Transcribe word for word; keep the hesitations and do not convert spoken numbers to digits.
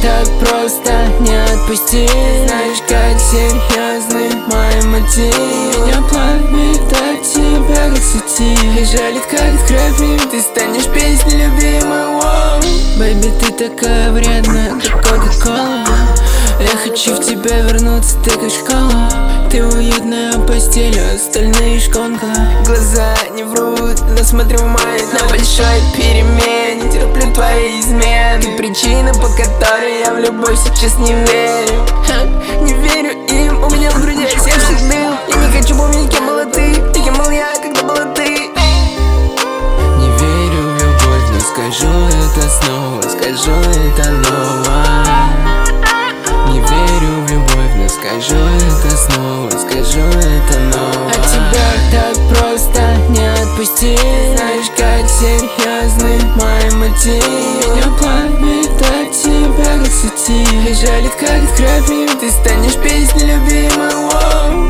так просто не отпусти. Знаешь, как серьезны мои мотивы. Меня пламя от тебя, как сети. И жалит, как кровь, ты станешь песней любимой. Бэйби, ты такая вредная, как кока-кола. Я хочу в тебя вернуться, ты как школа. Ты уютная постель, остальные шконка. Глаза не врут, но смотрю мои на большой перемене. Терплю твои измены. Ты причина, по которой я в любовь сейчас не верю. Ха, не верю им, у меня в груди сердце дым. Я не хочу помнить, кем была ты, и кем был я, когда была ты. Не верю в любовь, но скажу это снова, скажу это ново. Не верю в любовь, но скажу это снова, скажу это ново. От тебя так просто не отпусти. Знаешь, как серьезны мои мотивы. Меня пламя от тебя, как сети. И жалит, как кровь, ты станешь песней любимой.